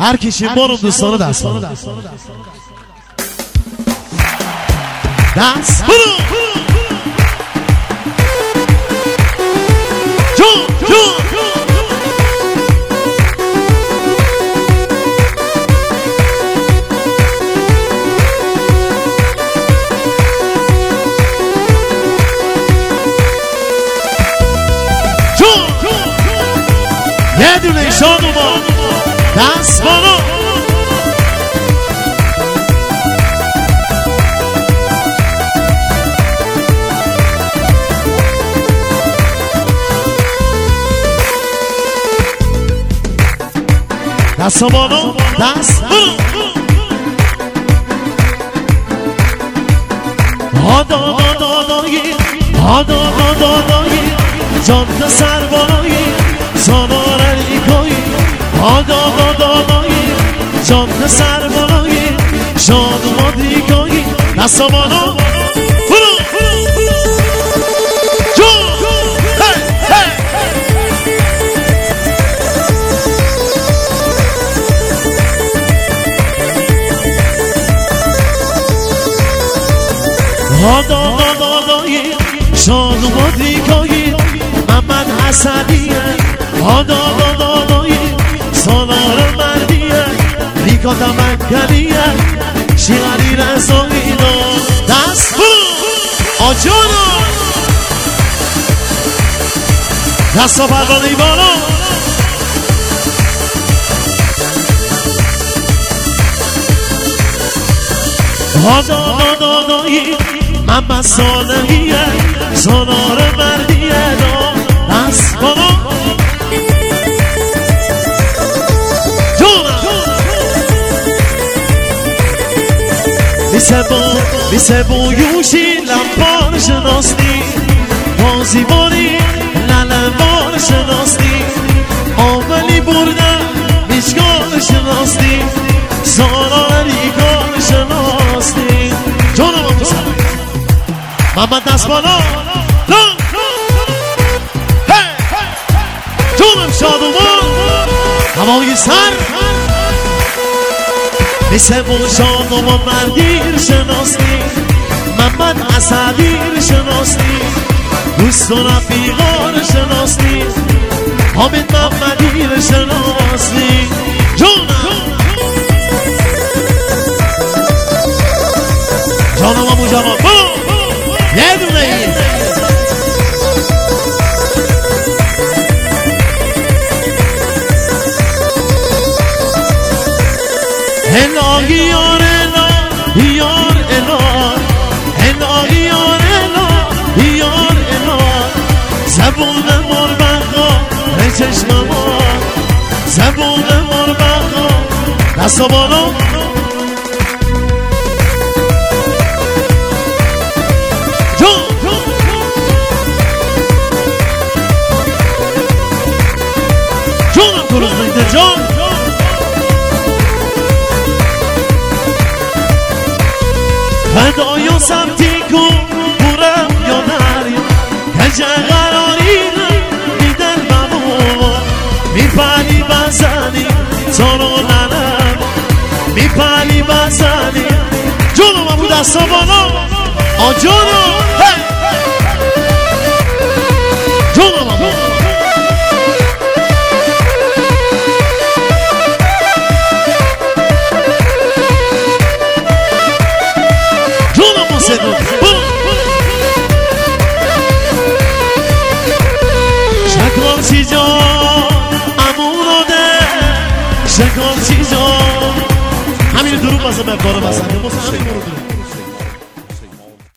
هر کشیم بارم دوستانه دست برو دست برو جو جو یه دونه شانو ما دست بالا دست بالا دست بالا آدادادادایی آدادادادایی جان سربایی سانارلی کوی آدادادادایی جان سربایی شاد مادی کوی دست بالا فرو جو آدادادادایی شاد مادی کوی محمد حسنیه آدادادادایی سالار مردیه لیکا تمکنیه شیعری رسانینا دست برو آجانا دست و پرانی بالا آدادادادایی محمد صالحیه سالار مردیه دست بالا بیسه بویوشی لمبار شناستی بازی باری للمبار شناستی آولی بردن میشگار شناستی سالاری کار شناستی جانم هم بسر محمد دست بالا جانم شادومان هوای سر مثل بوشان و مردیر شناستی محمد اسدیر شناستی دوست و رفیقار شناستی حامد محمدیر شناستی جانم امو جوان یه دونه این الهی یار الهی یار الهی یار الهی یار زبون مربقا به چشم ما زبون مربقا دست بالا جانم تو روز میده جان فدای سمتی کن برم یا نریم کجا قراری میدن بمون میپلی بزنی زارو ننم میپلی بزنی جانم ابو دستا بالا آجانم جانم ابو شکارچی جان امونو ده شکارچی جان همین درو بازه به کار بزنه